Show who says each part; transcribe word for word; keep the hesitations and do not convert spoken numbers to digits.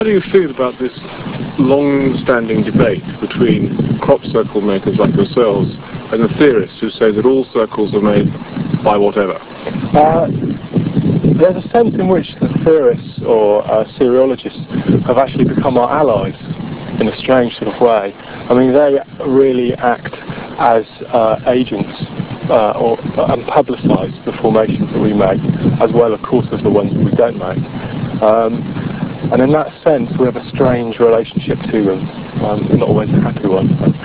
Speaker 1: How do you feel about this long-standing debate between crop circle makers like yourselves and the theorists who say that all circles are made by whatever?
Speaker 2: Uh, there's a sense in which the theorists or uh, cereologists have actually become our allies in a strange sort of way. I mean, they really act as uh, agents uh, or, and publicise the formations that we make, as well, of course, as the ones that we don't make. Um, and in that sense, we have a strange relationship to them, um, not always a happy one.